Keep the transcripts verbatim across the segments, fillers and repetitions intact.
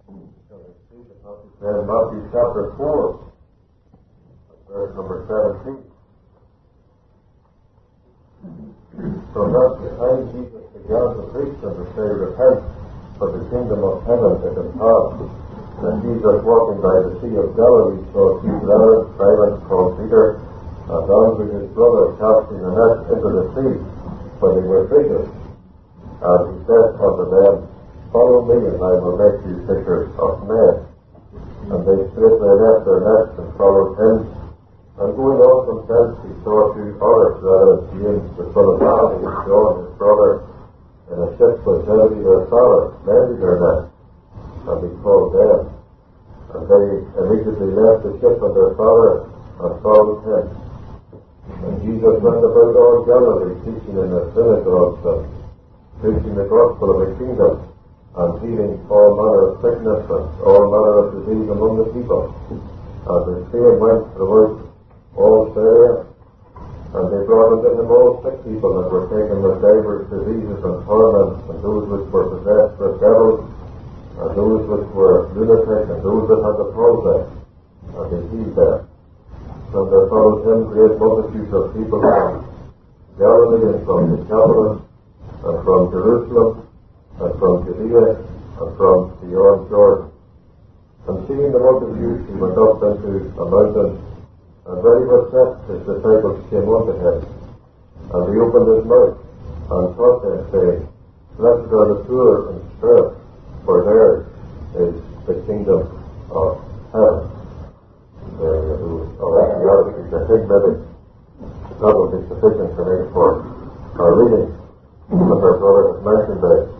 Then Matthew chapter four, verse number seventeen. So that's the time Jesus began to preach and to say, repent, for the kingdom of heaven is at hand. And Jesus, walking by the Sea of Galilee, saw two brethren, Simon called Peter, and Andrew his brother, casting a net into the sea, for they were fishers. And he said unto them, follow me, and I will make you fishers of men. And they straightway left their nets and followed him. And going on from thence, he saw two other brethren, James the son of Zebedee, and John his brother, in a ship with Zebedee their father, mending their nets. And he called them. And they immediately left the ship and their father, and followed him. And Jesus went about all Galilee, teaching in the synagogues, and preaching the gospel of the kingdom, and healing all manner of sickness and all manner of disease among the people. And his fame went throughout all Syria, and they brought unto him all sick people that were taken with divers diseases and torments, and those which were possessed with devils, and those which were lunatic, and those that had the palsy, and he healed them. And there followed him great multitudes of people from Galilee, and from the Decapolis, and from Jerusalem, and from Judea, and from beyond Jordan. And seeing the multitudes, he went up into a mountain, and when he was set, his disciples came unto him. And he opened his mouth, and taught them, saying, blessed are the poor in spirit, for theirs is the kingdom of heaven. There you go. Oh, I think maybe that will be sufficient for me for our reading, as our brother has mentioned there.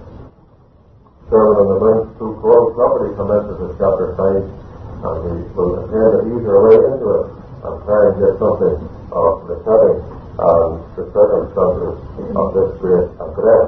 Sermon on the Mount through Paul property commences at chapter five, and we will attempt to ease our way into it and try and get something of the setting and the circumstances of this great address.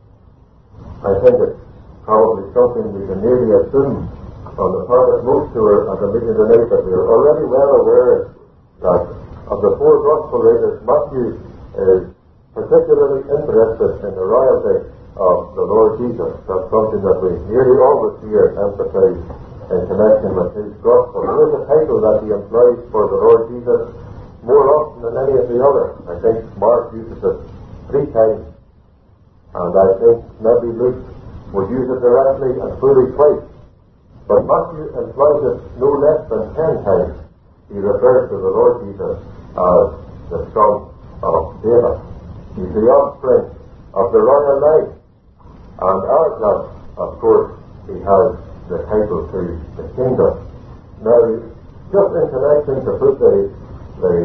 I think it's probably something we can nearly assume on the part of most who are at the meeting tonight that we are already well aware that of the four gospel writers, Matthew is particularly interested in the royalty of the Lord Jesus. That's something that we nearly always hear emphasized in connection with his gospel. There is a title that he employs for the Lord Jesus more often than any of the others. I think Mark uses it three times, and I think maybe Luke would use it directly and fully twice. But Matthew employs it no less than ten times. He refers to the Lord Jesus as the Son of David. He's the offspring of the royal line. And as that, of course, he has the title to the kingdom. Now, just in connection to put the, the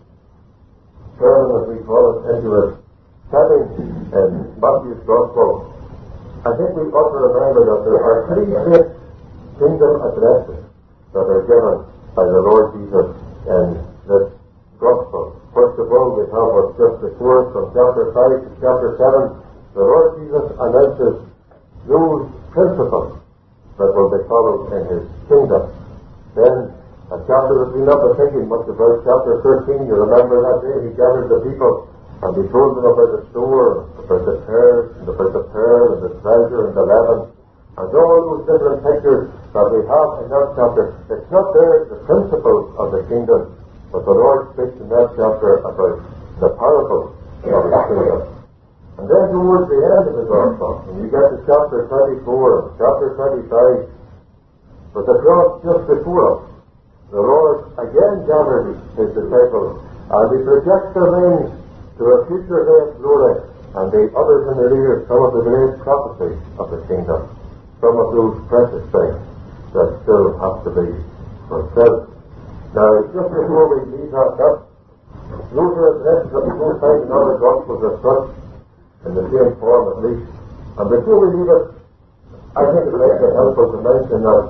sermon, as we call it, into its setting in Matthew's Gospel, I think we ought to remember that there are three great kingdom addresses that are given by the Lord Jesus in this Gospel. First of all, we have what's just before, from chapter five to chapter seven. The Lord Jesus announces those principles that will be followed in his kingdom. Then, a chapter that we'll not be thinking much about, chapter thirteen, you remember that day he gathered the people and he told them about the store, about the tares, and about the pearl, and the treasure, and the leaven, and all those different pictures that we have in that chapter. It's not there, the principles of the kingdom, but the Lord speaks in that chapter about the parables of his kingdom. And then towards the end of the Gospel, when you get to chapter twenty-four and chapter twenty-five, with the cross just before us, the Lord again gathers his disciples, and he projects their minds to a future day of glory, and they utters in their ears some of the great prophecies of the kingdom, some of those precious things that still have to be fulfilled. Now, just before we leave that, that those are addresses that we don't find in other Gospels as such, in the same form at least. And before we leave it, I think it might be helpful to mention that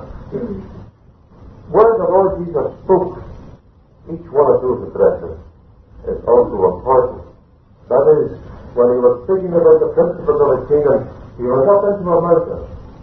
where the Lord Jesus spoke each one of those addresses is also important. That is, when he was speaking about the principles of his kingdom, he went up into a mountain,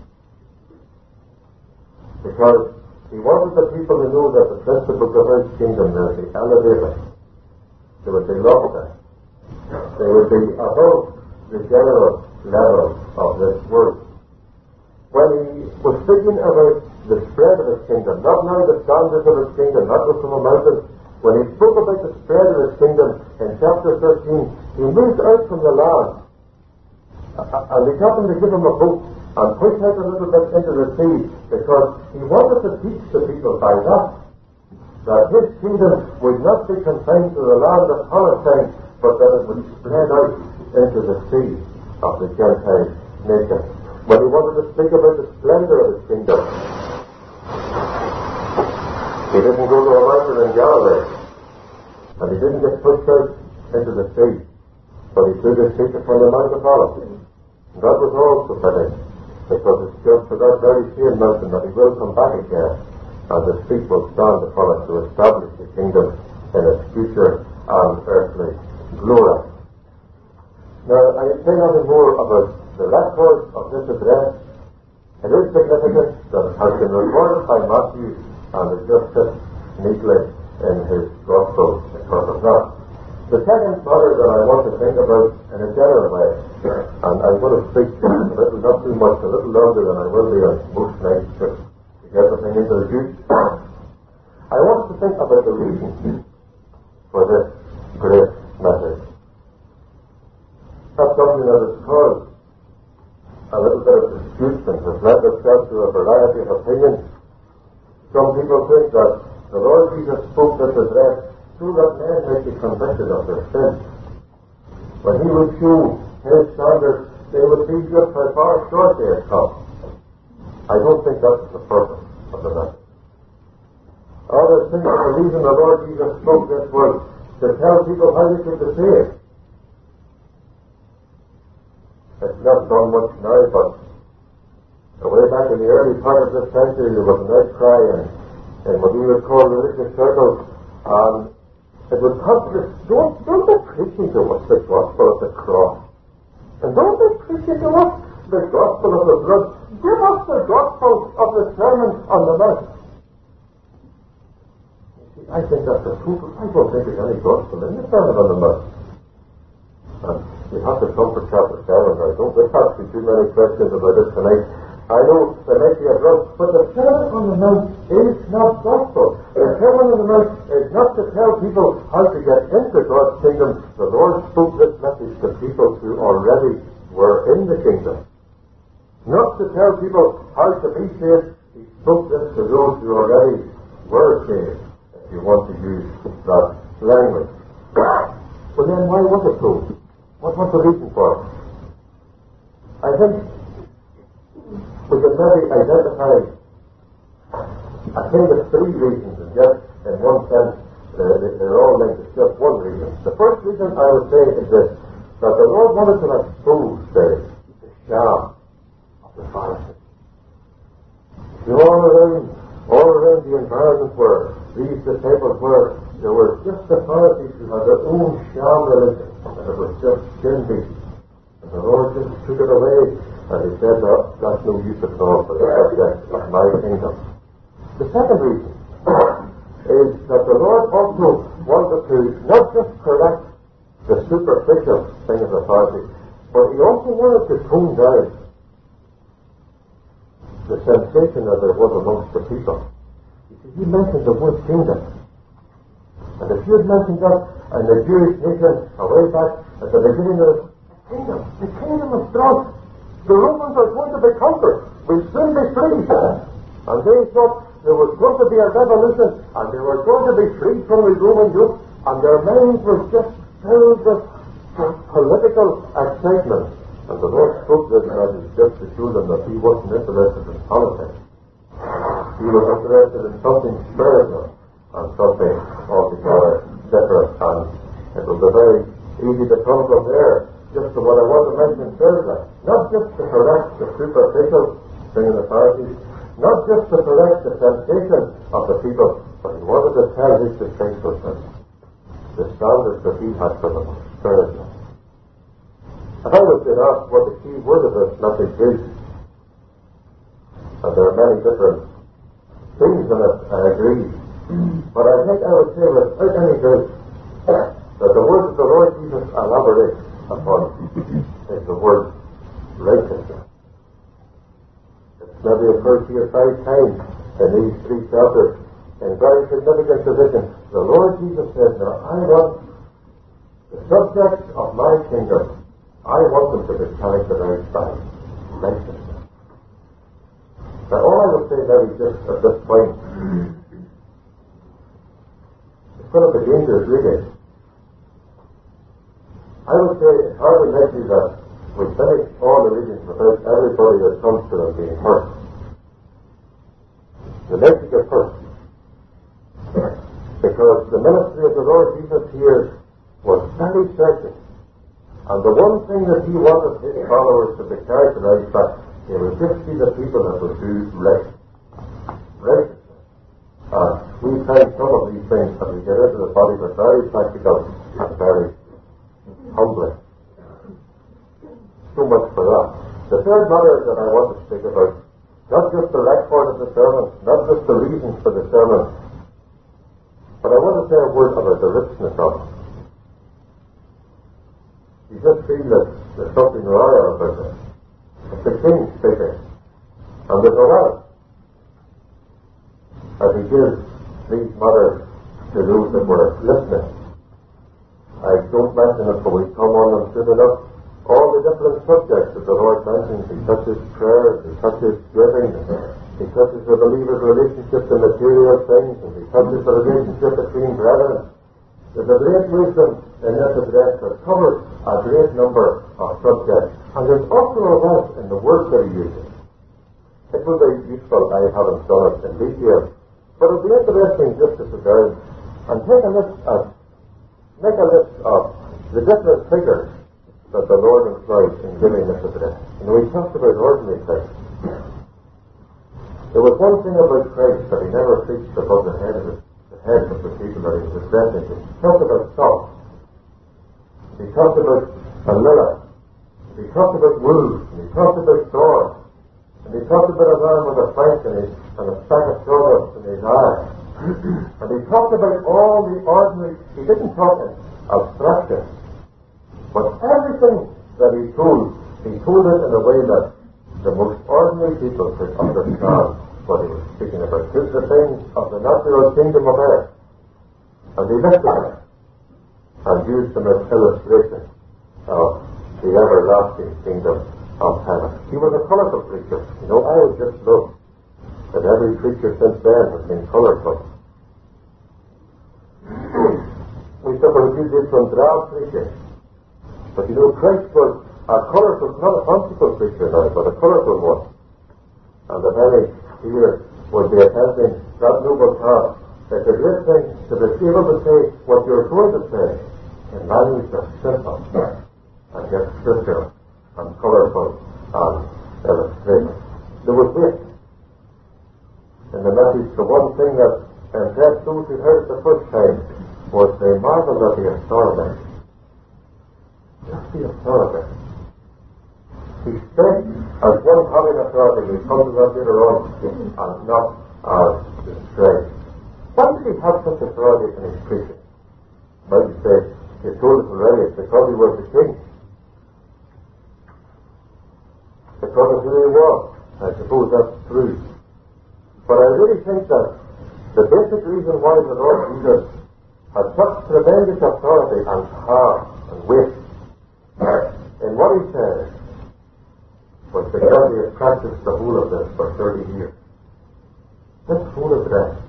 because he wanted the people to know that the principles of his kingdom would be elevated, they would be lofty, they would be above the general level of this world. When he was speaking about the spread of his kingdom, not now the standards of his kingdom, not just from a mountain. When he spoke about the spread of his kingdom in chapter thirteen, he moved out from the land, and they got him to give him a boat and push out a little bit into the sea, because he wanted to teach the people by that, that his kingdom would not be confined to the land of Palestine, but that it would spread out into the sea of the Gentile nation. But he wanted to speak about the splendor of his kingdom. He didn't go to a mountain in Galilee, and he didn't get pushed out into the sea, but he took his seat upon the Mount of Olives. That was also fitting, because it's just for that very same mountain that he will come back again, and his feet will stand upon it to establish the kingdom in its future and earthly glory. Now, I say nothing more about the record of this address. It is significant that it has been recorded by Matthew, and it just fits neatly in his gospel because of that. The second matter that I want to think about in a general way, and I'm going to speak a little, not too much, a little longer than I will be on most nights to, to get the thing into the juice. I want to think about the reason for this great message. That's something that has caused a little bit of dispute and has led itself to a variety of opinions. Some people think that the Lord Jesus spoke this address so that men might be convicted of their sins. When he would show his standards, they would see just how far short they had come. I don't think that's the purpose of the message. Others think that the reason the Lord Jesus spoke this was to tell people how they should be saved. It's not done much now, but way back in the early part of this century there was an outcry in, in what we would call religious circles, and it would come to this, don't, don't be preaching to us the gospel of the cross, and don't be preaching to us the gospel of the blood. Give us the gospel of the Sermon on the Mount. You see, I think that's the truth. I don't think there's any gospel in the Sermon on the Mount. And you have to come for chapter seven. I don't think there'll be too many questions about it tonight. I know there might be a drug, but the Sermon on the Mount is not gospel. The Sermon on the Mount is not to tell people how to get into God's kingdom. The Lord spoke this message to people who already were in the kingdom. Not to tell people how to be saved. He spoke this to those who already were saved, if you want to use that language. Well then, why was it so? What was the reason for it? I think we can maybe identify, I think there's three reasons, and just in one sense, uh, they're all linked. It's just one reason. The first reason I would say is this, that the Lord wanted to expose the, the sham of the Pharisees. You know, all around, all around the environment where these disciples were, there were just the Pharisees who had their own sham religion, and it was just sin-based. And the Lord just took it away. And he said, well, that's no use at all for the subject of my kingdom. The second reason is that the Lord also wanted to not just correct the superficial thing of the Pharisees, but he also wanted to tone down the sensation that there was amongst the people. You see, he mentioned the word kingdom. And if you had mentioned that in the Jewish nation a way back at the beginning of the kingdom, the kingdom of God, the Romans are going to be conquered. We'll soon be free. And they thought there was going to be a revolution, and they were going to be free from the Roman yoke, and their minds were just filled with political excitement. And the Lord spoke this message just to show them that he wasn't interested in politics. He was interested in something spiritual and something altogether different. And it will be very easy to come from there just to what I want to mention thirdly. Not just to correct the superficial thing of the Pharisees, not just to correct the sensation of the people, but he wanted to tell his disciples that the standards that he had for them were spiritual. If I was being asked what the key word of this message is, and there are many different things in it, I agree, but I think I would say without any doubt that the word that the Lord Jesus elaborates upon is the word righteousness. It's maybe occurs here five times in these three chapters in very significant positions. The Lord Jesus said, now I want the subjects of my kingdom, I want them to be characterized by righteousness. Now all I would say maybe just at this point, it's going to be dangerous reading. I would say it's hardly likely that we finish all the readings without everybody that comes to them being hurt. The next is hurt. Because the ministry of the Lord Jesus here was very certain. And the one thing that he wanted his followers to be characterized by, they would just be the people that would do right. Righteousness. And we find some of these things as we get into the body are very practical and very humbling. So much for that. The third matter that I want to speak about, not just the record of the sermon, not just the reasons for the sermon, but I want to say a word about the richness of it. You just feel that there's something royal about it. It's the king speaking. And there's a lot as he gives these matters to those that were listening. I don't mention it, but we come on them soon enough. All the different subjects that the Lord mentions, he touches prayer, he touches giving, he touches the believer's relationship to material things, and he touches the relationship between brethren. There's a great wisdom in this address that covers a great number of subjects, and there's also a wealth in the words that he uses. It will be useful, I haven't done it in detail, but it'll be interesting just to sit down and take a list at, make a list of the different figures that the Lord employed in giving this address. You know, he talked about ordinary things. There was one thing about Christ that he never preached above the head of the, the heads of the people that he was addressing. He talked about salt. He talked about a miller. He talked about wolves. And he talked about swords. And he talked about a man with a plank and, his, and a sack of sawdust in his eye. And he talked about all the ordinary. He didn't talk in abstraction. But everything that he told, he told it in a way that the most ordinary people could understand what he was speaking about. Just the things of the natural kingdom of earth. And he lifted them and used them as illustration of the everlasting kingdom of heaven. He was a colourful preacher. You know, I would just look that every preacher since then has been colourful. We suffer a few days from drab preaching. But you know, Christ was a colourful, not a fanciful preacher now, but a colourful one. And the very here would be attempting that noble task. It's a great thing to be able to say what you're going to say in language that's simple and yet scriptural and colourful and illustrative. There was this in the message. The one thing that impressed those who heard it the first time was they marveled at the authority. Just the authority. He spake as one having authority. We'll come to that later on, and not as the stray. Why did he have such authority in his preaching? Well, you say, you told us already, it's because he was the king. Because of who he was. I suppose that's true. But I really think that the basic reason why the Lord Jesus had such tremendous authority and power and weight in what he said was because he had practiced the whole of this for thirty years. This whole address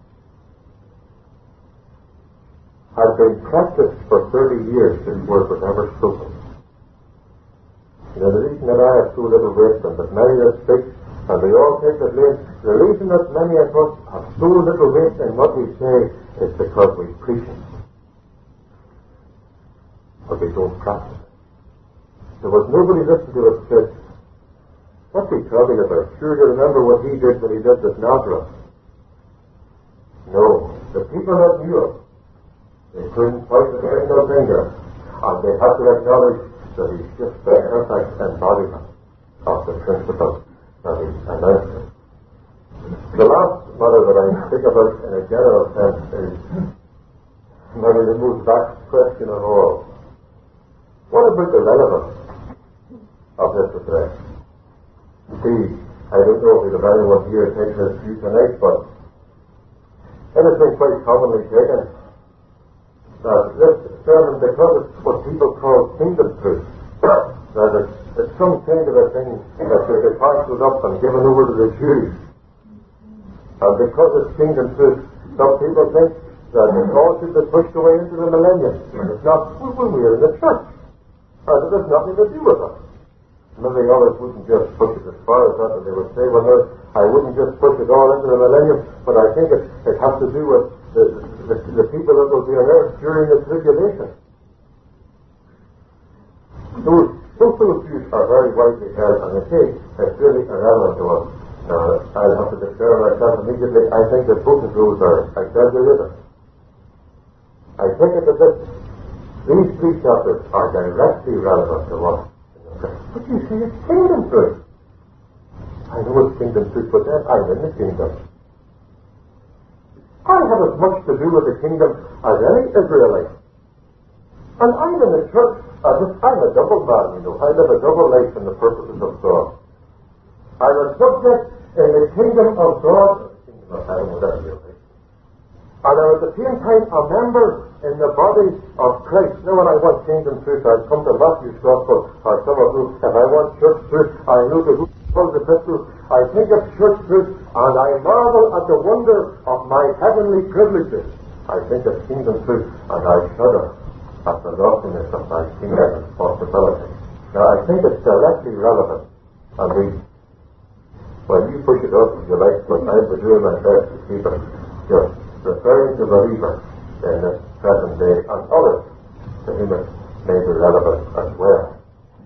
had been practiced for thirty years before it was ever spoken. You know, the reason that I have so little wisdom, that many that speak, and they all take the blame, the reason that many of us have so little weight in what we say is because we preach it. But we don't practice it. There was nobody listening to it said, what's he talking about? Sure, you remember what he did when he did with Nazareth. No, the people that knew him, they couldn't point a single finger, and they had to acknowledge that he's just the perfect embodiment of the principle that he announced. The last matter that I think about in a general sense is maybe the most vexed question of all. What about the relevance of this address? See, I don't know if we have anyone here taking this view tonight, but it has been quite commonly taken that this sermon, because it's what people call kingdom truth, that it's, it's some kind of a thing that should be parceled up and given over to the Jews. And because it's kingdom truth, some people think that it all should be pushed away into the millennium. And it's not, well, we're in the church. And it has nothing to do with us. Maybe others wouldn't just push it as far as that, and they would say, well, no, I wouldn't just push it all into the millennium, but I think it, it has to do with the, the, the people that will be on earth during the tribulation. Those, those views are very widely held, and I say it's really irrelevant to us. Now, I'll have to declare myself immediately, I think that both of those are exaggerated. I think that this, these three chapters are directly relevant to us. But you say it's kingdom truth. I know it's kingdom truth, but then I'm in the kingdom. I have as much to do with the kingdom as any Israelite. And I'm in the church as if I'm a double man, you know. I live a double life in the purposes of God. I'm a subject in the kingdom of God, the kingdom of heaven, whatever you think. And I'm at the same time a member in the body of Christ. Now, when I want kingdom truth, I'll come to Matthew's Gospel, or some of who, if I want church truth, I look at who calls the epistles. I think of church truth, and I marvel at the wonder of my heavenly privileges. I think of kingdom truth, and I shudder at the loftiness of my kingdom responsibility. Now, I think it's directly relevant, and we, when you push it up, if you like, but I'm doing my best to keep it just referring to believers in this present day and others to whom it may be relevant as well.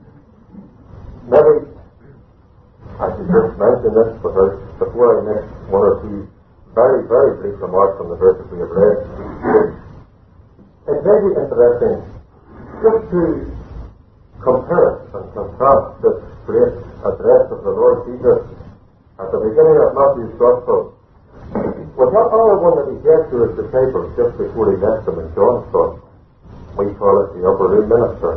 Maybe I should just mention this because before I make one or two very, very brief remarks on the verses we have read. It may be interesting just to compare and contrast this great address of the Lord Jesus at the beginning of Matthew's Gospel with not only one that he gave to his disciples just before he left them in John's Gospel. We call it the Upper Room Ministry.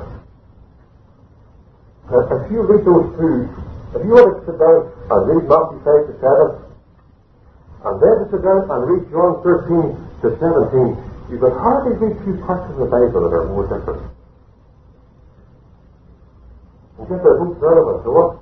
Uh, if you read those two, if you were to sit down and read Matthew five to seven, and then to sit down and read John thirteen to seventeen, you could hardly read two parts of the Bible that are more different. And yet they're both relevant to us.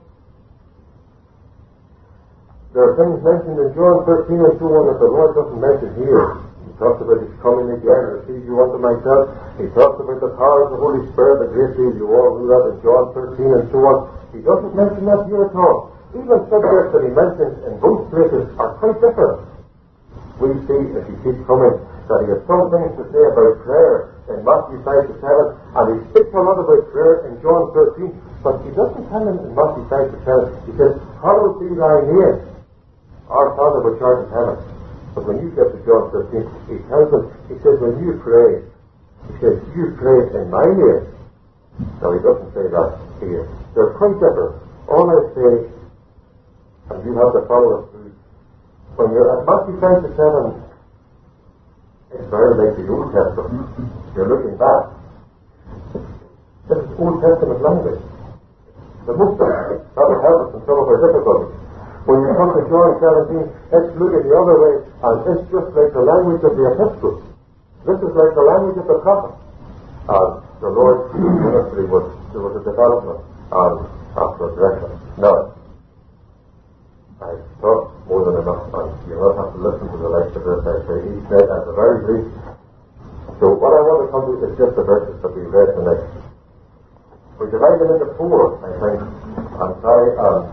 There are things mentioned in John thirteen and so on that the Lord doesn't mention here. He talks about his coming again, receive you unto myself. He talks about the power of the Holy Spirit, the great deal you all knew that in John thirteen and so on. He doesn't mention that here at all. Even subjects that he mentions in both places are quite different. We see, if he keeps coming, that he has some things to say about prayer in Matthew five to seven, and he speaks a lot about prayer in John thirteen, but he doesn't tell him in Matthew five to seven. He says, hallowed be thy name, our Father which art in heaven. But when you get to John thirteen, he tells them, he says, when you pray, he says, you pray in my name. No, he doesn't say that here. They're quite different. All I say, and you have to follow us through, when you're at Matthew five to seven, it's very like the Old Testament. You're looking back. This is Old Testament language. The most of it, that will help us in some of our difficulties. When you come to John seventeen, it's looking the other way, and it's just like the language of the epistles. This is like the language of the prophet. And the Lord's ministry was, there was a development and a progression. Now, I talked more than enough, and you'll not have to listen to the likes of this. I say each night at the very least. So what I want to come to is just the verses that we read tonight. We divide them into four, I think. I'm sorry, um,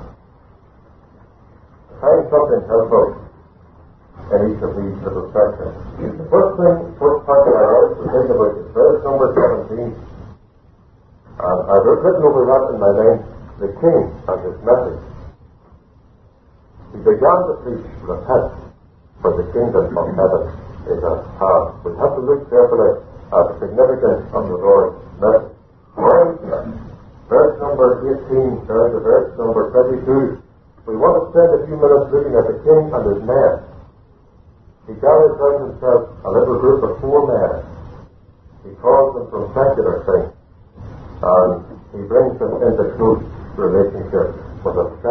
find something helpful in each of these little sections. The first thing, first part that I want to think about is verse number seventeen. And I've written over that in my name, the King and his message. He began to preach, repent, for the kingdom of heaven is at hand. We have to look carefully at the significance of the Lord's message. Verse number eighteen down to verse number twenty-two. We want to spend a few minutes looking at the king and his men. He gathers around himself a little group of four men. He calls them from secular things, and he brings them into close relationship with himself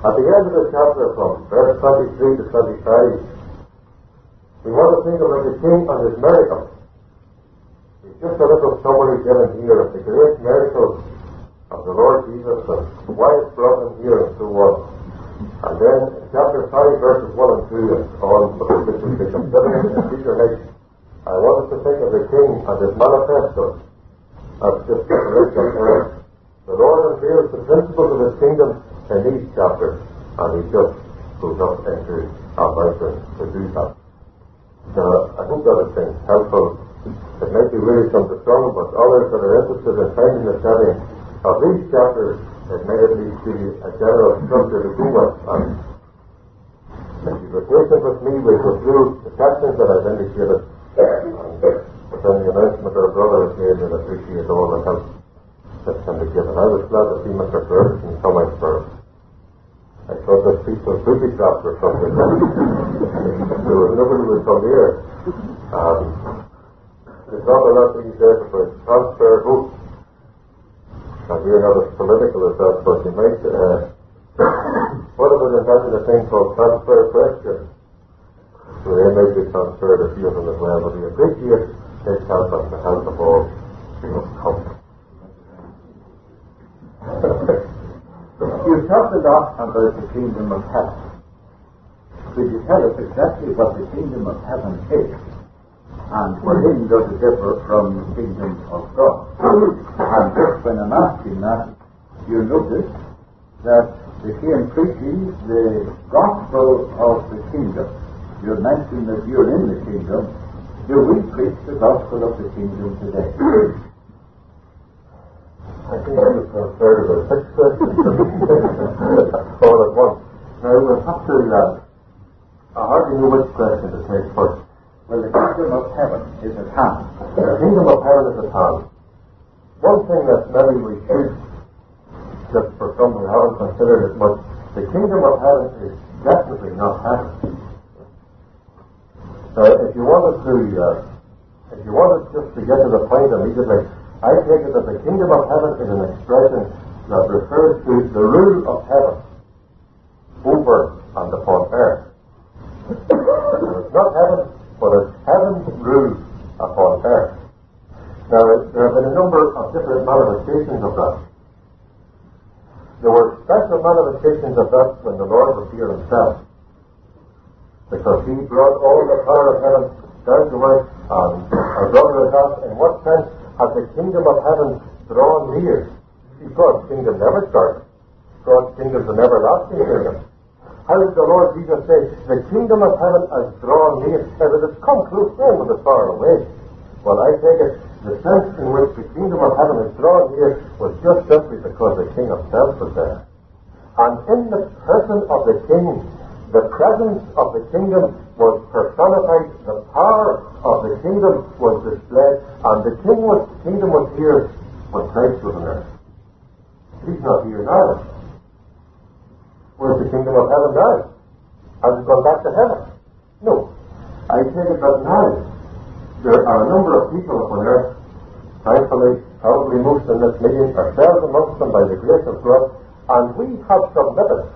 At the end of the chapter, from verse twenty-three to twenty-five, we want to think about the king and his miracle. It's just a little summary given here of the great miracles of the Lord Jesus and why it's brought him here and so on. And then in chapter five, verses one and two, and on, which we be considering in future next, I want us to think of the king and his manifesto. That's just a list of terms. The Lord reveals the principles of his kingdom in these chapters, and he just goes up into our mountain to do that. Now, I hope that has been helpful. It may be really some to some, but others that are interested in finding the setting of these chapters, it may at least be a general structure to go with. And if you were patient with me, we'll go through the sections that I've indicated. And with any announcement our brother has made, we'll appreciate all the help that can be given. I was glad to see Mister Ferguson coming for. I thought this piece was booby trapped or something. There was nobody would come here. Um, it's not a lot these days for transfer votes. And we're not as political as that, but you might, uh, what about inventing a thing called transfer questions? So they may be transferred a few of them as well, but we appreciate his help and the help of all who have come. You talked a lot about the kingdom of heaven. Could you tell us exactly what the kingdom of heaven is? And wherein does it differ from the kingdom of God? And just when I'm asking that, you notice that they came preaching the gospel of the kingdom. You mentioned that you're in the kingdom. Do we preach the gospel of the kingdom today? I think I was concerned about six questions all at once. Now we'll have to, uh, I hardly know which question to take first. Well, the kingdom of heaven is at hand. The kingdom of heaven is at hand. One thing that maybe we should, just for some who haven't considered it much, the kingdom of heaven is definitely not heaven. Now, if you wanted to, uh, if you wanted just to get to the point immediately, I take it that the kingdom of heaven is an expression that refers to the rule of heaven over and upon earth. Now, it's not heaven, but it's heaven's rule upon earth. Now, there have been a number of different manifestations of that. There were special manifestations of that when the Lord was here himself, because he brought all the power of heaven down to earth, and our brother has asked, in what sense has the kingdom of heaven drawn near? See, God's kingdom never started. God's kingdom is an everlasting kingdom. How did the Lord Jesus say, the kingdom of heaven has drawn near, and it has come close home with it far away? Well, I take it, the sense in which the kingdom of heaven is drawn near was just simply because the king himself was there. And in the person of the king, the presence of the kingdom was personified, the power of the kingdom was displayed, and the king was, kingdom was here when Christ was on earth. He's not here now. Where's the kingdom of heaven now? Has it gone back to heaven? No. I take it that now there are a number of people upon earth, thankfully, probably most in this meeting, ourselves amongst them by the grace of God, and we have submitted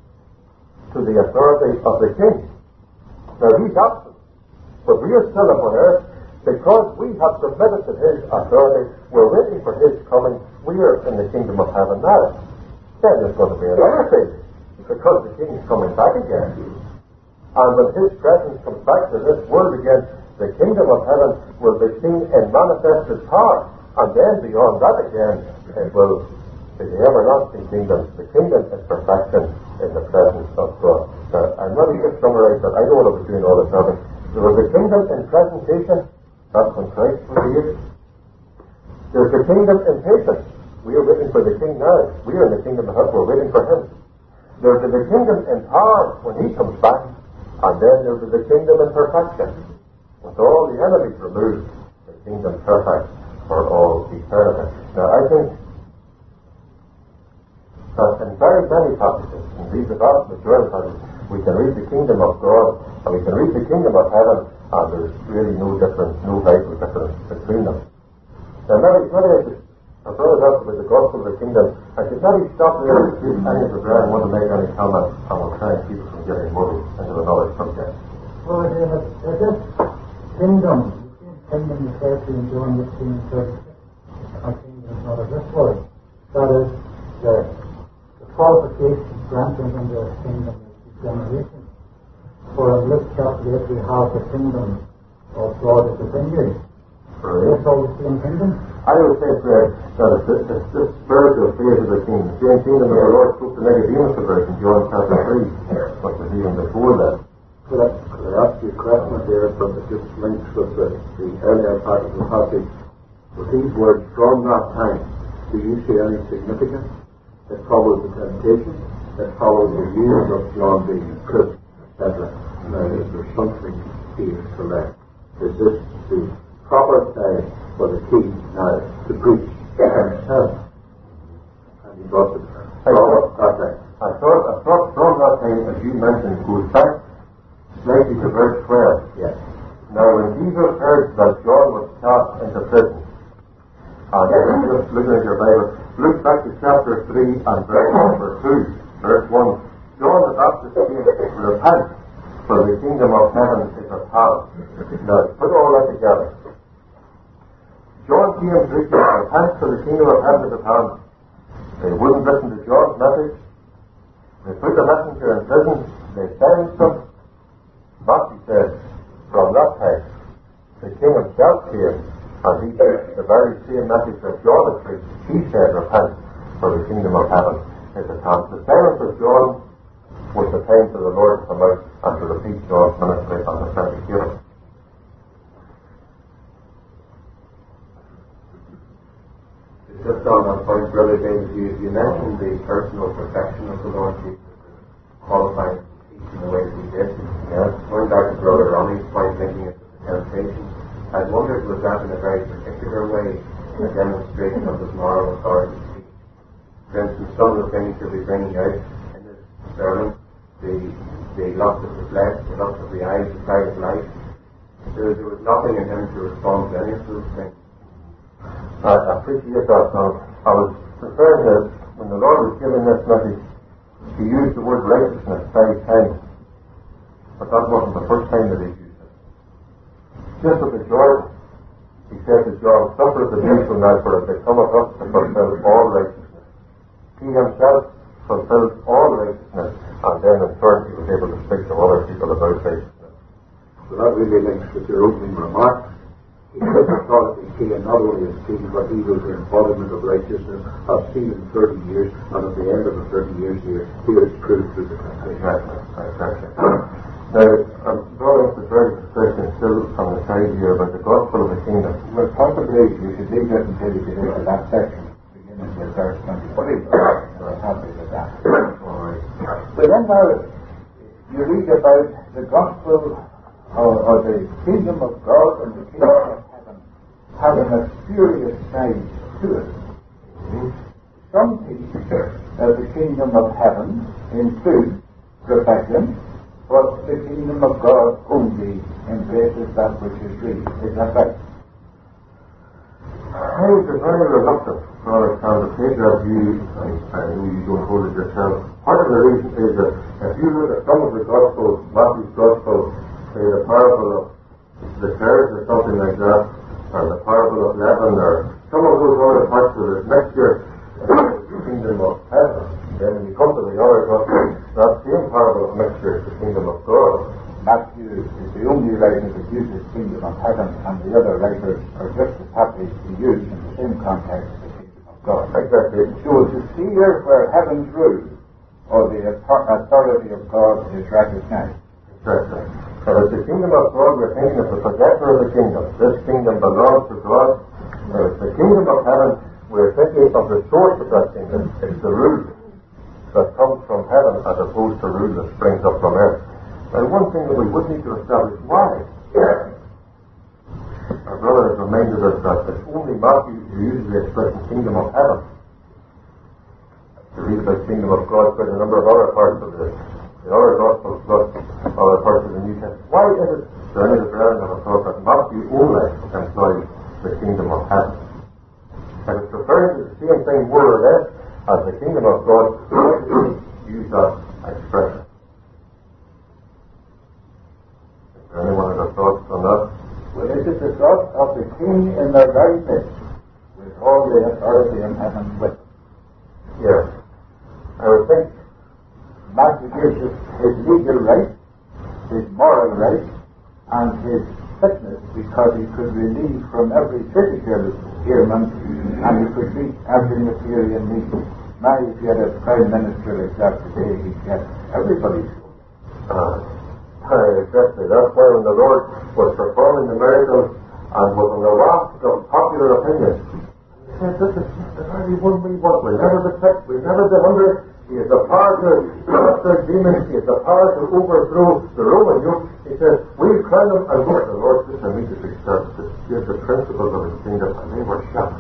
to the authority of the king. Now he's absent, but we are still upon earth because we have submitted to his authority. We're waiting for his coming. We are in the kingdom of heaven now. Then there's going to be another phase, because the king is coming back again. And when his presence comes back to this world again, the kingdom of heaven will be seen in manifested power. And then beyond that again, it will be the everlasting kingdom. The kingdom is perfection in the presence of God. Now, I'm going to just summarize that. I don't want to be doing all this talking. There was a kingdom in presentation. That's when Christ was here. There's the kingdom in patience. We are waiting for the king now. We are in the kingdom of heaven. We're waiting for him. There's the kingdom in power when he comes back. And then there's the kingdom in perfection. With all the enemies removed, the kingdom perfect for all eternity. Now, I think that in very many passages, in these vast majority passages, we can read the kingdom of God, and we can read the kingdom of heaven, and there's really no difference, no vital difference between them. Now, let me, let me Our brother talks about the gospel of the kingdom. I should maybe stop there if any of the brethren want to make any comments, and we'll try and keep it from getting muddy into another subject. Well, David, uh, this kingdom, the kingdom referred to in John fifteen thirty-six, our kingdom is not of this world. That is, the, the qualification granted in the kingdom is regeneration. For in Luke chapter eight we have the kingdom of God is within you. Is this all the same kingdom? I would say, Fred, that it's this, it's this spiritual phase of the kingdom. The same kingdom that the Lord spoke to Nicodemus about in John chapter three, but was even before that. Could I, could I ask you a question there, but it just links with the, the earlier part of the passage? With these words, from that time, do you see any significance that follows the temptation, that follows the years of John being a Christian, et cetera? Now, is there something here to learn? Is this the proper time for the king now to preach himself? And he got it from that time. I thought, I thought from that time, as you mentioned, goes back slightly to verse twelve. Yes. Now, when Jesus heard that John was cast into prison, and uh, just looking at your Bible, look back to chapter three and verse number two. Verse one, John the Baptist came, repent, for the kingdom of heaven is at hand. Now, put all that together. John came preaching, repent, for the kingdom of heaven is at hand. They wouldn't listen to John's message. They put the messenger in prison. They sentenced him. Matthew said, from that time, the king himself came, and he preached the very same message that John had preached. He said, repent, for the kingdom of heaven is at hand. The silence of John was the time for the Lord to come out and to repeat John's ministry on the Sunday occasion. Just on that point, Brother James, you, you mentioned the personal perfection of the Lord Jesus, qualifying in the way that he did. Yes. Going back to Brother Ronnie's point, linking it with the temptation, I wondered, was that in a very particular way a demonstration of his moral authority? For instance, some of the things he'll be bringing out in this sermon, the, the lust of the flesh, the lust of the eyes, the pride of life, there, there was nothing in him to respond to any of those things. I appreciate that. Now, I was referring to when the Lord was giving this message, he used the word righteousness five times. But that wasn't the first time that he used it. Just at the Jordan, he said to John, suffer the people now, for it they cometh us to fulfill all righteousness. He himself fulfilled all righteousness, and then in turn he was able to speak to other people about righteousness. So that really links with your opening remarks. He took authority king, and not only as king, but he was the embodiment of righteousness, as seen in thirty years, and at the end of the thirty years here, here it's proved through the temptation. Exactly. Exactly. Now, I'm brought up the very question still on the side here about the gospel of the kingdom. Well, possibly you should leave it until you get into that section, beginning with verse twenty-three. We're happy with that. All right. But then now, you read about the gospel or, or the kingdom of God and the kingdom of heaven having a spurious side to it. Some teach that the kingdom of heaven includes perfection, but the kingdom of God only embraces that which is real. Is that right? I was very reluctant, Brother Campbell, to take that view. I, I know you don't hold it yourself. Part of the reason is that if you look at some of the Gospels, Matthew's Gospel, say the parable of the tares or something like that, or the parable of leaven, or some of those other parts of this mixture of the kingdom of heaven. Then when you come to the other Gospel, that same parable of mixture is the kingdom of God. Matthew is the only writer that uses kingdom of heaven, and the other writers are just as happy to use in the same context the kingdom of God. Exactly. So to see here where heaven's rule, or the authority of God is recognized. Exactly. So as the kingdom of God, we're thinking of the possessor of the kingdom. This kingdom belongs to God. Whereas the kingdom of heaven, we're thinking of the source of that kingdom. It's the rule that comes from heaven as opposed to rule that springs up from earth. Now, one thing that we would need to establish, why? Our brother has reminded us that it's only Matthew who uses the expression kingdom of heaven. To read about kingdom of God, quite a number of other parts of this. The other Gospels plus other parts of the New Testament. Why is it that any of the brethren have thought that Matthew only employs the kingdom of heaven? And it's referring to king in their very midst, with all the authority in heaven with them. Yes. I would think Matthew gives us his legal right, his moral right, and his fitness, because he could relieve from every physical ailment, and he could meet every material need. Now, if you had a prime minister like that today, he'd get everybody's. Uh, exactly. That's why when the Lord was performing the miracles and was on the raft of popular opinion, he said, this is the very one we want. We'll never detect, we'll never be under. He has the power to cast out demons. He has the power to overthrow the Roman yoke. He says, we'll crown him and go. The Lord just immediately starts to give the principles of his kingdom, and they were shocked.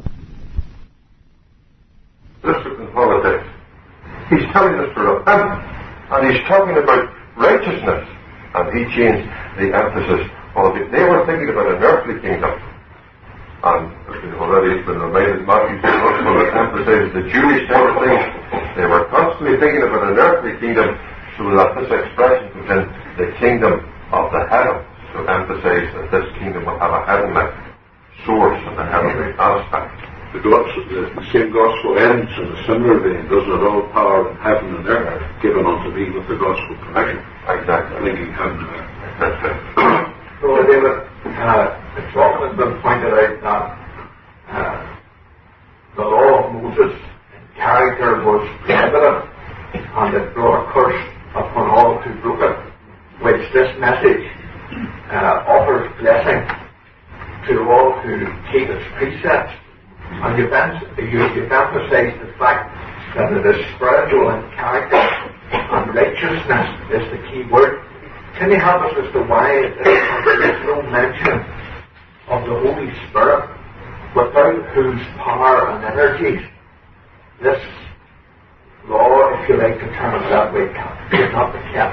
District in politics. He's telling us to repent, and he's talking about righteousness, and he changed the emphasis of it. They were thinking about an earthly kingdom, and already been reminded Matthew's gospel that emphasizes the Jewish side of things. They were constantly thinking about an earthly kingdom, so that this expression comes in the kingdom of the heavens, to emphasize that this kingdom will have a heavenly source and a heavenly aspect. The, gospel, the, the same gospel ends in a similar vein, doesn't it? All power in heaven and earth given unto me with the gospel connection. Exactly. Linking heaven and earth. That's it. So, David, uh, it's often has been pointed out that uh, the law of Moses in character was prohibitive, and it brought a curse upon all who broke it, which this message uh, offers blessing to all who keep its precepts. And you've, you, you've emphasized the fact that it is spiritual in character, and righteousness is the key word. Can you help us as to why there is no mention of the Holy Spirit, without whose power and energies this law, if you like to term it that way, could not be kept?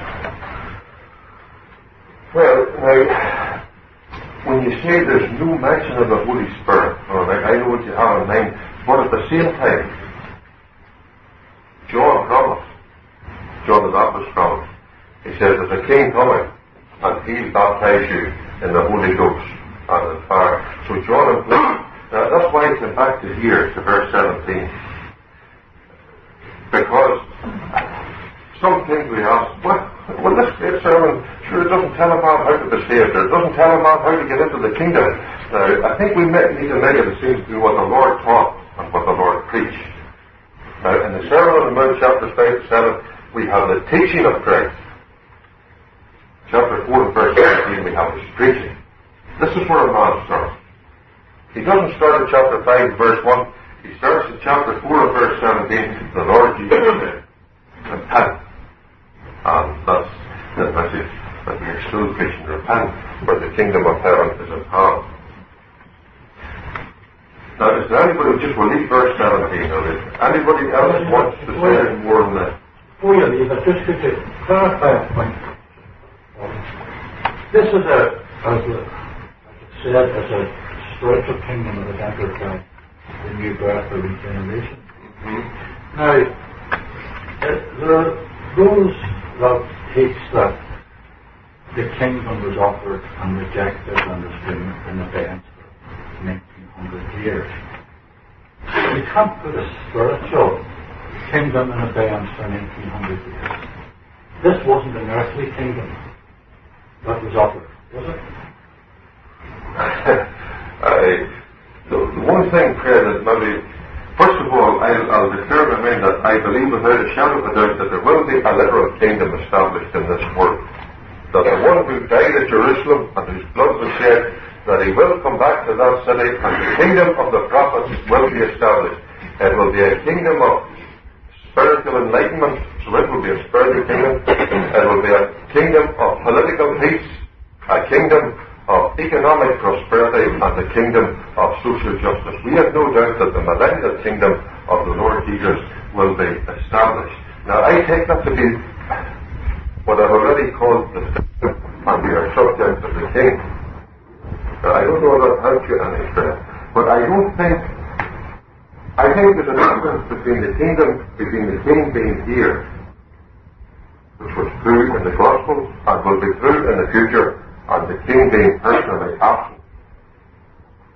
Well, now, when you say there's no mention of the Holy Spirit, all right, I know what you have in mind, but at the same time, John promised, John the Baptist promised, he says, there's a king coming, and he'll baptize you in the Holy Ghost and in fire. So John implies, now that's why I came back to here, to verse seventeen, because sometimes we ask, what? Well, this great sermon, sure, it doesn't tell a man how to be saved, or it doesn't tell a man how to get into the kingdom. Now, I think we need to make a distinction between what the Lord taught and what the Lord preached. Now, in the Sermon on the Mount, chapters five to seven, we have the teaching of Christ. Chapter four and verse seventeen, we have his preaching. This is where a man starts. He doesn't start in chapter five, verse one. He starts in chapter four and verse seventeen. The Lord Jesus said, repent. And that's the message that we are still preaching. Repent, for the kingdom of heaven is at hand. Now, is there anybody who just will leave verse seventeen? Or is anybody else wants to say anything more than that? Before you leave, I just want to clarify a point. This is a, as I said, as a spiritual kingdom that is entered by the new birth or regeneration. Mm-hmm. Now, there are those that teach that the kingdom was offered and rejected and has been in abeyance for nineteen hundred years. We can't put a spiritual kingdom in abeyance for nineteen hundred years. This wasn't an earthly kingdom that was offered, was it? I, the, the one thing, Fred, that maybe, first of all, I'll, I'll declare my mind that I believe without a shadow of a doubt that there will be a literal kingdom established in this world. That the one who died at Jerusalem and whose blood was shed, that he will come back to that city and the kingdom of the prophets will be established. It will be a kingdom of spiritual enlightenment, so it will be a spiritual kingdom. It will be a kingdom of political peace, a kingdom of economic prosperity, and a kingdom of social justice. We have no doubt that the millennial kingdom of the Lord Jesus will be established. Now, I take that to be what I've already called the kingdom, and we are subject of the king. Now, I don't know if that helps you any, friend, but I don't think I think there's a difference between the kingdom, between the king being here, which was true in the Gospels and will be true in the future, and the king being personally absent.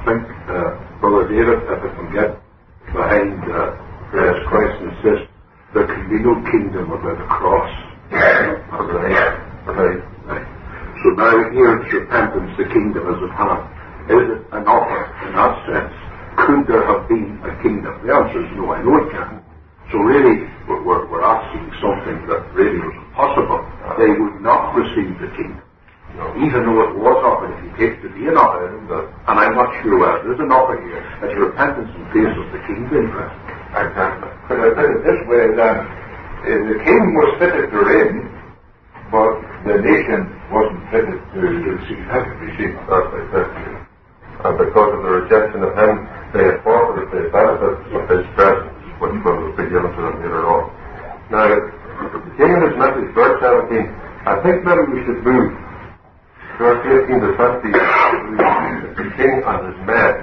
think, uh, Brother David, if I can get behind uh, as Christ insists, there can be no kingdom without a cross. Right. Right. Right. So now here it's repentance, the kingdom is at hand. Is it an offer in that sense? Could there have been a kingdom? The answer is no, I know it can't. So really, we're, we're, we're asking something that really was impossible. They would not receive the kingdom. No. Even though it was offered, if you take to be an offer, and I'm not sure whether there's an offer here, it's repentance in face of the king's interest. Exactly. But I put it this way, that uh, the king was fitted to reign, but the nation wasn't fitted to receive him. Receive. That's exactly. And because of the rejection of him, they had forfeited the benefits of his presence, which will be given to them later on. Now, the king in his message, verse seventeen, I think maybe we should move verse eighteen to twenty, the king and his men.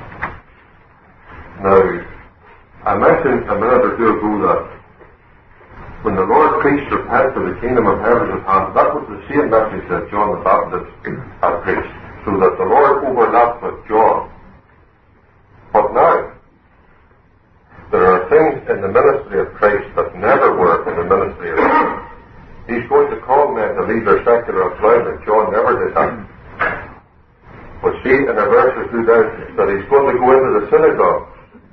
Now, I mentioned a minute or two ago that when the Lord preached repent for the kingdom of heaven is at hand, that was the same message that John the Baptist had preached, so that the Lord overlapped with John. But now, there are things in the ministry of Christ that never were in the ministry of God. He's going to call men to leave their secular employment. John never did that. But see, in a verse or two down, that he's going to go into the synagogue.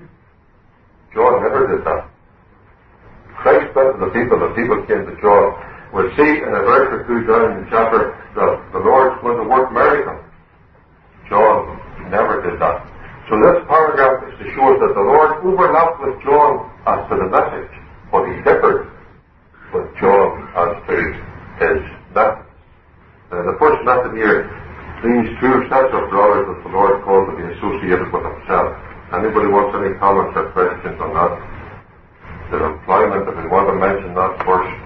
John never did that. Christ went to the people, the people came to John. We'll see in a verse or two down in the chapter that the Lord's going to work miracles. John never did that. So this paragraph is to show us that the Lord overlapped with John as to the message, but he differed with John as to his method. Uh, the first method here, these two sets of brothers that the Lord called to be associated with himself. Anybody wants any comments or questions on that? The employment, if we want to mention that first.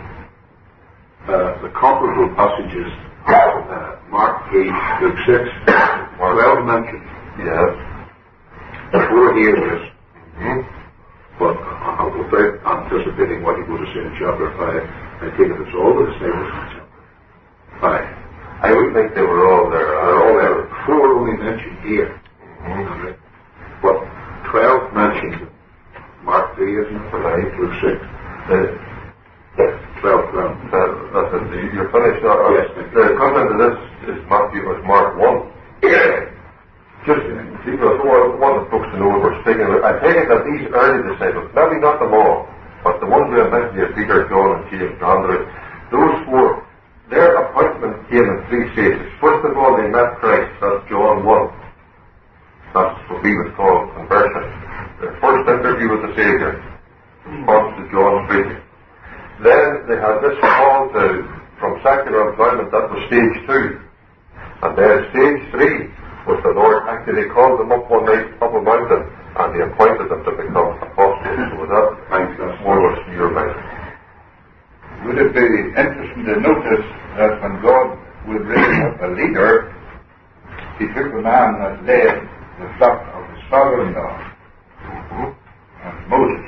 Uh, the comparable passages, uh, Mark eight, Luke six, twelve mentioned. Yes. Four here is, mm-hmm. But uh, without anticipating what he would have said in chapter five, I take it it's all the disciples in chapter five. I would think they were all there. They're all there. Four only mentioned here. Mm-hmm. But twelve mentioned. Mark three, isn't it? Right. Luke six. Uh, yes. twelve, twelve. That, that's it. You're finished now. Yes. The content of this is Matthew, was Mark one. Just, people want the folks to know what we're speaking about. I take it that these early disciples, maybe not them all, but the ones we have mentioned here, Peter, John, and James, Andrew, those four, their appointment came in three stages. First of all, they met Christ. That's John one. That's what we would call conversion. Their first interview with the Savior, response to John's preaching. Then they had this call to, from secular employment, that was stage two. And then stage three was the Lord actually called them up one night up a mountain and he appointed them to become apostles. So with that, thanks, that's more or less your mind. Would it be interesting to notice that when God would raise up a leader, he took a man that led the flock of his father-in-law, mm-hmm. and Moses.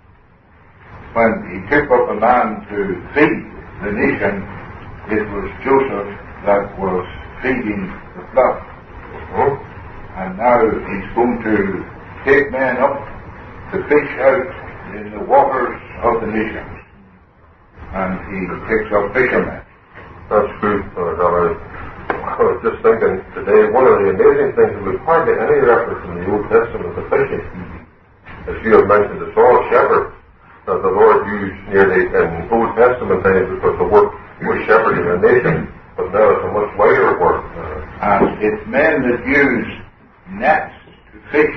When he took up a man to feed the nation, it was Joseph that was feeding the flock. Mm-hmm. And now he's going to take men up to fish out in the waters of the nations. And he picks up fishermen. That's good, Brother Dollar. I was just thinking today, one of the amazing things is we've hardly any reference in the Old Testament to fishing. Mm-hmm. As you have mentioned, it's all shepherds that the Lord used nearly in Old Testament days because the work was shepherding a nation, but now it's a much wider work. And it's men that use nets to fish.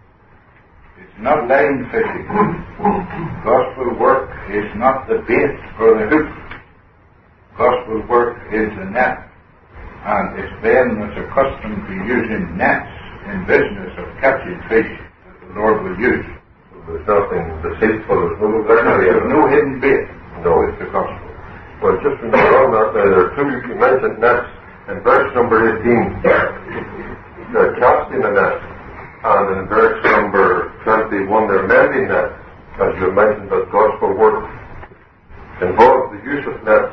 It's not line fishing. Gospel work is not the bait or the hook. Gospel work is the net. And it's them that's accustomed to using nets in business of catching fish that the Lord will use. There's nothing deceitful, there's no, there's no hidden bait. No, it's the gospel. Well, just remember on that, there are two, you mentioned nets. In verse number eighteen, they're casting a net. And in verse number twenty-one, they're mending nets. As you mentioned, that gospel work involves the use of nets.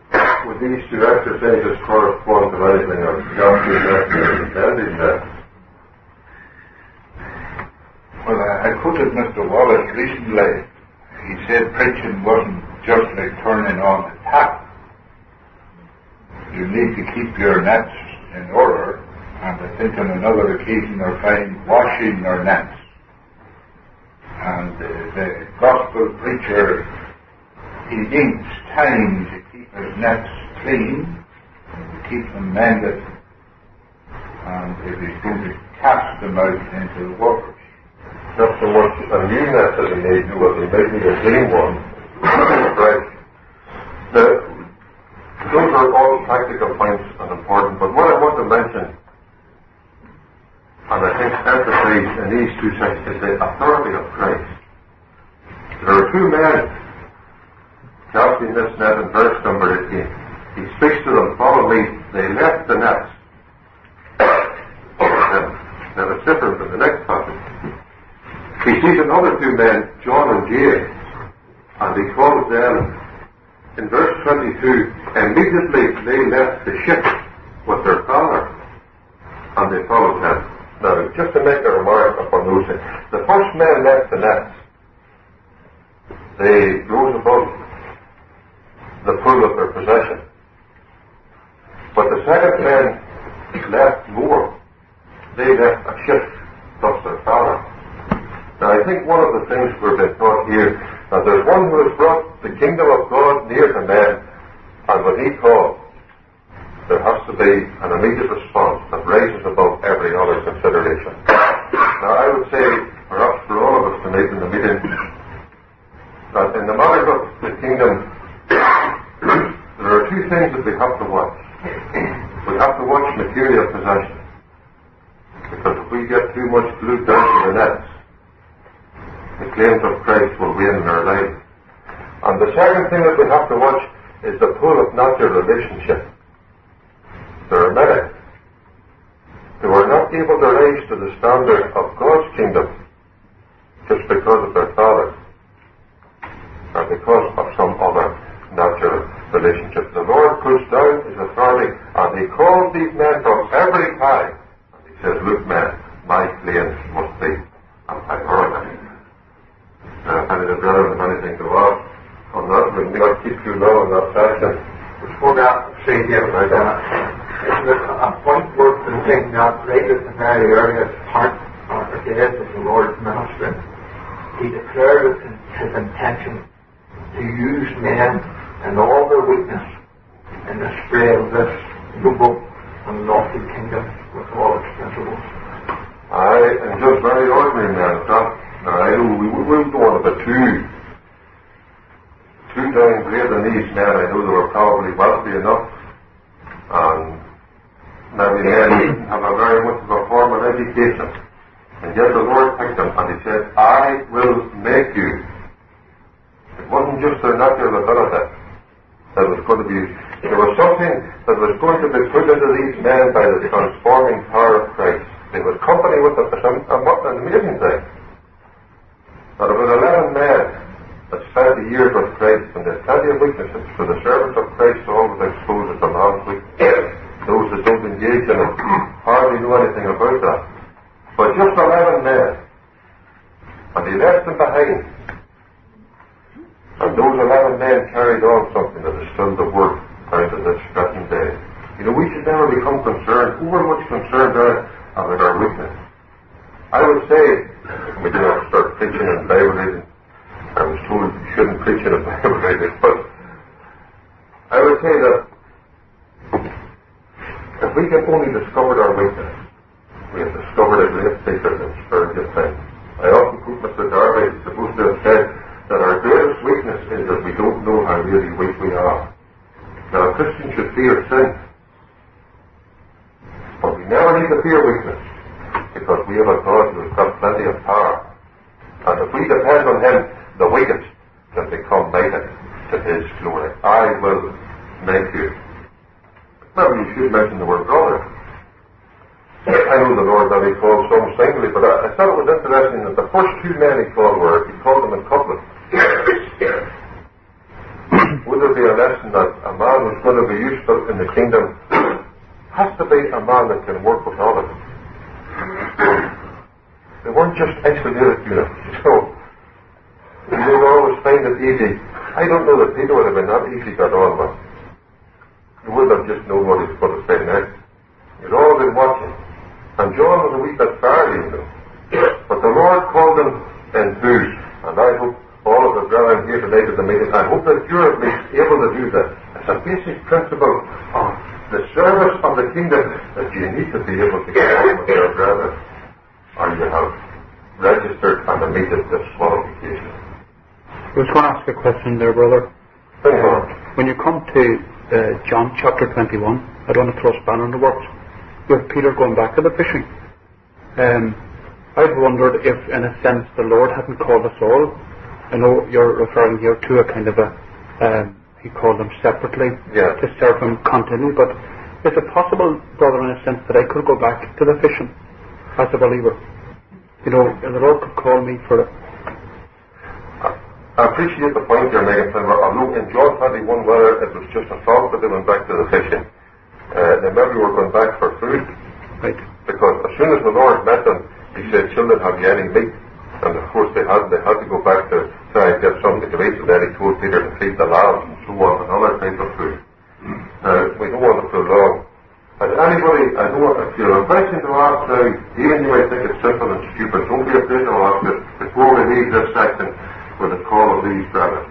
With these two exercises correspond to anything of casting nets and mending nets. Well, I, I quoted Mister Wallace recently. He said preaching wasn't just like turning on the tap. You need to keep your nets in order, and I think on another occasion they're fine washing their nets. And uh, the gospel preacher, he needs time to keep his nets clean, to keep them mended, and if he's going to cast them out into the waters. Not so much a new net that he may do as he may need a clean one. Right. The, those are all practical points and important, but what I want to mention, and I think emphasize in these two sections, is the authority of Christ. There are two men casting this net in verse number eighteen. He speaks to them, follow me. They left the nets. Now it's different in the next passage. He sees another two men, John and James, and he calls them, in verse twenty-two, immediately they left the ship with their father, and they followed him. Now, just to make a remark upon those things, the first men left the nets. They rose above the pool of their possession. But the second men left more. They left a ship plus their father. Now, I think one of the things we've been taught here, that there's one who has brought the kingdom of God near to men, and when he calls, there has to be an immediate response that raises above every other consideration. Now, I would say, perhaps for all of us tonight in the meeting, that in the matter of the kingdom, there are two things that we have to watch. We have to watch material possession, because if we get too much glued down to the nets, the claims of Christ will wane in our lives. And the second thing that we have to watch is the pool of natural relationship. There are many who are not able to rise to the standard of God's kingdom just because of their fathers or because of some other natural relationship. The Lord puts down his authority and he calls these men from every time and he says, look men, my claims must be a priority. Uh, if any of the brethren have anything to add on that, we not keep too long in that section. Before that, say here, right, uh, a point worth thinking that right at the very earliest part of the days of the Lord's ministry, he declared his intention to use men in all their weakness in the spread of this noble and lofty kingdom with all its principles. Aye, and just very ordinary men, that. Now, I know we will go on about two, two times greater than these men. I know they were probably wealthy enough, and maybe men didn't have a very much of a formal education. And yet the Lord picked them, and he said, I will make you. It wasn't just their natural ability that was going to be, there was something that was going to be put into these men by the transforming power of Christ. They would accompany with them. It's an amazing thing. But it was eleven men that spent a year with Christ, and there's plenty of weaknesses, for the servants of Christ always expose us to man's weakness. Those that don't engage in it hardly know anything about that. But just eleven men, and he left them behind. And those eleven men carried on something that is still the work down to this present day. You know, we should never become concerned, over much concerned about our weakness. I would say, we do not start preaching and Bible reading. I was told you shouldn't preach in a Bible reading, but I would say that if we can only discover our weakness, we have discovered a great secret in spiritual things. I often quote Mister Darby, supposed to have said that our greatest weakness is that we don't know how really weak we are. Now, a Christian should fear sin, but we never need to fear weakness, because we have a God who has got plenty of power. And if we depend on him, the weakest can become mighty to his glory. I will make you. Maybe you should mention the word brother. I know the Lord that he called some singly, but I, I thought it was interesting that the first two men he called were, he called them in couplets. Would there be a lesson that a man who's going to be useful in the kingdom has to be a man that can work with others? They weren't don't just excommunicate you know. So, you don't always find it easy. I don't know that Peter would have been that easy at all, but you would have just known what he's going to say next. You'd all been watching. And John was a wee bit far, you know. But the Lord called him enthused. And I hope all of the brethren here tonight at the meeting, I hope that you're at least able to do that. It's a basic principle of the service of the kingdom that you need to be able to get on with your brethren. Or you have registered and admitted disqualification. I was going to ask a question there, brother. Uh, when you come to uh, John chapter twenty-one, I don't want to throw a spanner in the works. You have Peter going back to the fishing. Um, I've wondered if, in a sense, the Lord hadn't called us all. I know you're referring here to a kind of a, um, he called them separately yeah. to serve him continually, but is it possible, brother, in a sense, that I could go back to the fishing as a believer? You know, and the Lord could call me for it. I appreciate the point you're making, Silver. Although in John twenty-one, whether it was just a thought that they went back to the fishing, uh, they maybe were going back for food. Right. Because as soon as the Lord met them, he said, children, have you any meat? And of course they had, they had to go back to try and get something to eat, and then he told Peter to feed the lambs and so on, and other kinds of food. Uh, we don't want to prolong. And anybody, I know if you're a question to ask now, even you might think it's simple and stupid, don't be afraid to ask it before we leave this section with the call of these brethren.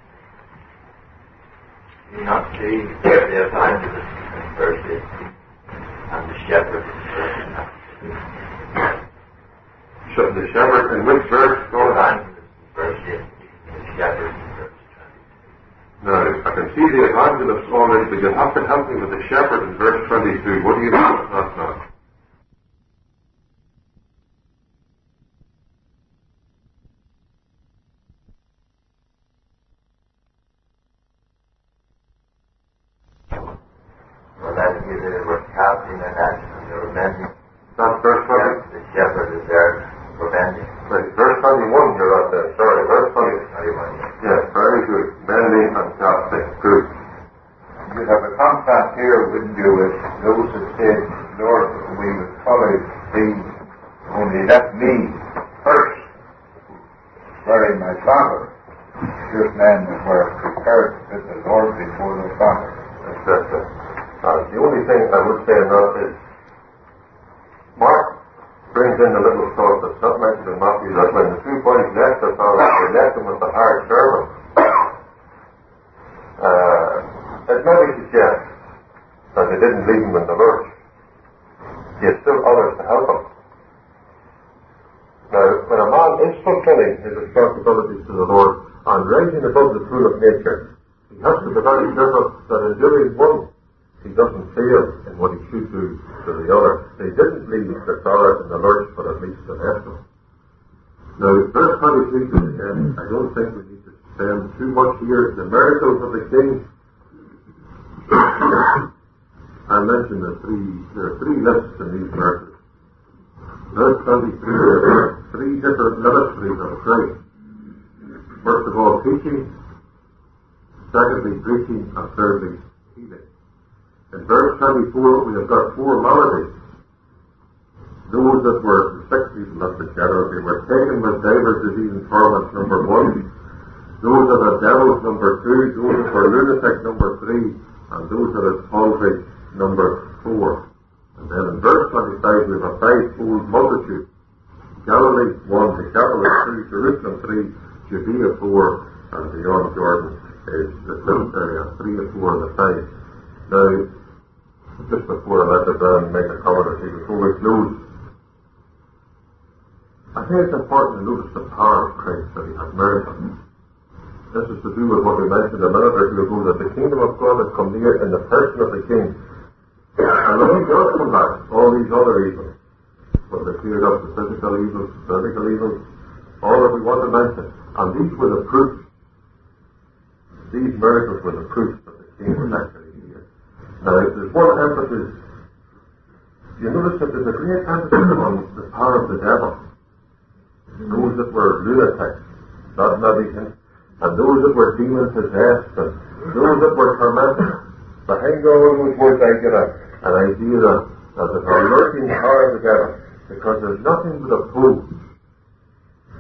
You not see the evangelist in verse eighteen and the shepherd in verse nineteen. The shepherd in which verse? The evangelist in verse eighteen and the shepherd in verse twenty-two. Now, I can see the evangelist already, but you'll have to help me with the shepherd in verse twenty-two. What do you mean with that now? Well, that either they were casting an act and they were mending. That's verse twenty. The shepherd is there for mending. Right, verse twenty-one you're at there. Sorry, verse twenty. twenty-one. Yes, very good. Mending and casting. Good. You'd have a contrast here, wouldn't you, with those that said, Lord, we would follow thee, only let me first bury my father. Just men that were prepared with the Lord before the Father. Exactly. Uh, the only thing I would say in that is, Mark brings in a little thought that's not mentioned in Matthew, that when the two boys left their father, they left him with the hard servant. Uh, it maybe suggests that they didn't leave him in the lurch. He had still others to help him. Now, when a man is fulfilling his responsibilities to the Lord and rising above the rule of nature, he has to be very careful that in doing one, he doesn't fail in what he should do to the other. They didn't leave the Sarah in the lurch, but at least they left him. Now, verse twenty-three to the end, I don't think we need to spend too much here. The miracles of the king. I mentioned the three, there are three lists in these verses. Verse twenty-three, there are three different ministries of Christ. First of all, teaching. Secondly, preaching. And thirdly, healing. In verse twenty-four, we have got four maladies. Those that were sick people, that's the general, they were taken with divers disease and torments, number one. Those that had devils, number two. Those that were lunatic, number three. And those that had palsy, number four. And then in verse twenty-five, we have a five-fold multitude. Galilee, one. Decapolis, two. Jerusalem, three. Judea, four. And beyond Jordan is the fifth area, three and four and the five. Now, just before I let the band make a comment or two, before we close, I think it's important to notice the power of Christ that he has miracles. This is to do with what we mentioned a minute or two ago, that the kingdom of God has come near in the person of the king. And when he does come back, all these other evils, whether they cleared up the physical evils, physical evils, all that we want to mention, and these were the proofs. These miracles were the proofs that the king was actually here. Now, there's one emphasis. You notice that there's a great emphasis on the power of the devil. Those that were lunatics, not maybe, and those that were demon-possessed, and those that were tormented. The hangover was I get a, an idea that, that there's a lurking power of the devil, because there's nothing but oppose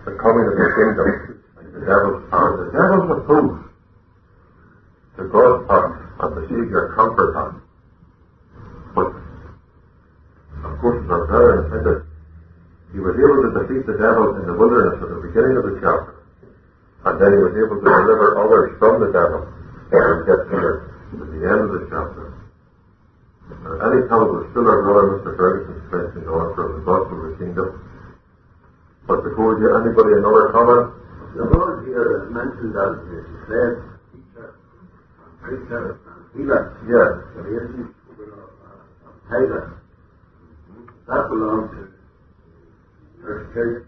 the coming of the kingdom, like the devil's power. The devil's opposed to God's power and the Savior conquered that. But, of course, as our brother intended, he was able to defeat the devil in the wilderness at the beginning of the chapter. And then he was able to deliver others from the devil and get to the, to the end of the chapter. Uh, any time was still our brother Mister Ferguson's question on from the gospel of the kingdom. But before you, anybody another comment? The word here is mentioned as the slave, teacher, and preacher, and healer. Yes. But he isn't a tailor. That belongs to First Church.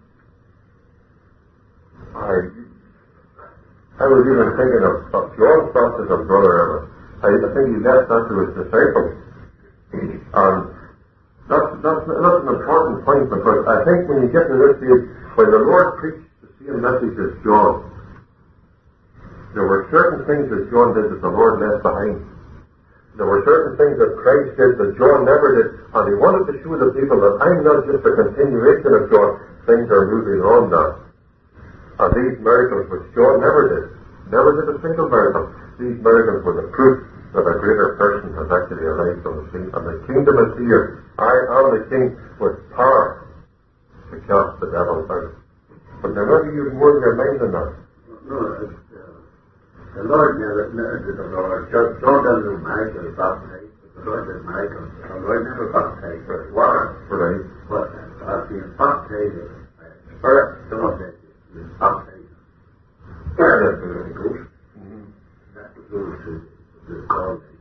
I, I was even thinking of, of John's passage of Brother Emmett. I, I think he left that to his disciples. And that's, that's, that's an important point, because I think when you get to this stage, when the Lord preached the same message as John, there were certain things that John did that the Lord left behind. There were certain things that Christ did that John never did, and he wanted to show the people that I'm not just a continuation of John, things are moving on now. And these miracles which John never did, never did a single miracle, these miracles were the proof that a greater person has actually arrived on the scene. And the kingdom is here. I am the king with power to cast the devil out. But there might be even more in your mind than that. No, it's, uh, the Lord never, never did the Lord. John doesn't do miracles baptized, but the Lord did miracles. The Lord never baptized with water. Right. But as being baptized by the Spirit, John did. Baptized. That's the Holy Ghost. That was those who is called the,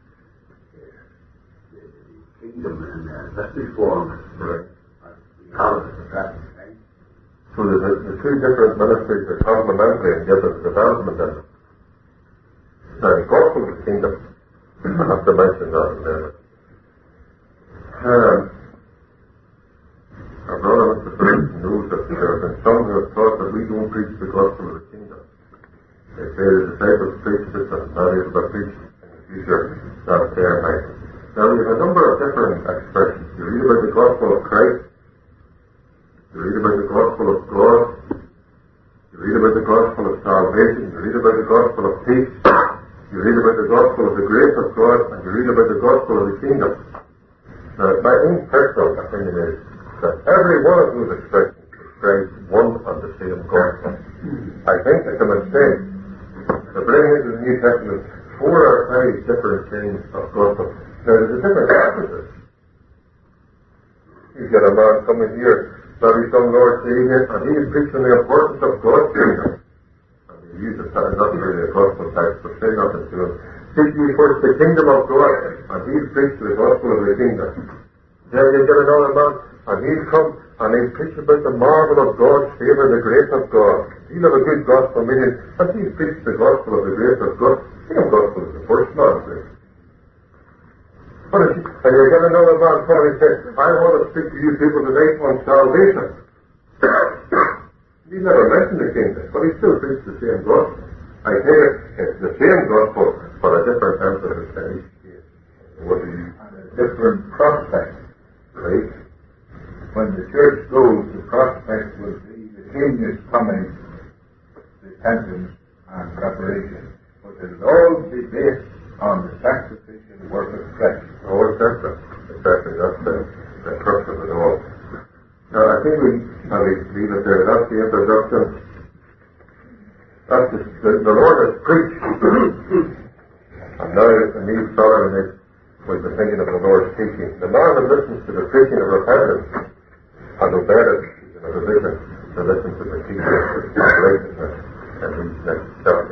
the, the kingdom and uh, that's reform. Right. We have it at the present time. So the, the, the two different ministries are complementary and give us development in it. Now, the gospel of the kingdom, I have to mention that in a minute. Um, our brother Mister Ferguson knows that there have been some who have thought that we don't preach the gospel of the kingdom. They say the disciples preached it and not able to preach in the future. That's their mind. Now we have a number of different expressions. You read about the gospel of Christ. You read about the gospel of God. You read about the gospel of salvation. You read about the gospel of peace. You read about the gospel of the grace of God. And you read about the gospel of the kingdom. Now my own personal opinion is that every one of those expressions describes one and the same gospel. I think it's a mistake to bring into the New Testament four or five different kinds of gospel. Now there's a different emphasis. You get a man coming here, maybe some Lord Savior, and he is preaching the importance of God's kingdom. And he uses that, not really a gospel text, but say nothing to him. Seek ye first the kingdom of God, and he'll preach the gospel of the kingdom. Then you get another man, and he'll come and he'll preach about the marvel of God's favour, the grace of God. He'll have a good gospel meeting, and he'll preach the gospel of the grace of God. The same gospel as the first man preached. But if you, and you get another man coming and say, I want to speak to you people tonight on salvation. He never mentioned the kingdom, but he still preached the same gospel. I think it's the same gospel, but a different emphasis in each case. What do you? And a different prospect. Right? When the church goes, the prospect will be the king is coming, repentance and preparation. But it will all be based on the sacrificial work of Christ. Oh, exactly. Exactly. That's the, the crux of it all. Now, I think we have to leave it there. That's the introduction. That's the, the, the Lord has preached. And now a new fellow in it was the thinking of the Lord's teaching. The man that listens to the preaching of repentance and obeys it is in a position to listen to the teaching of righteousness in these next chapters.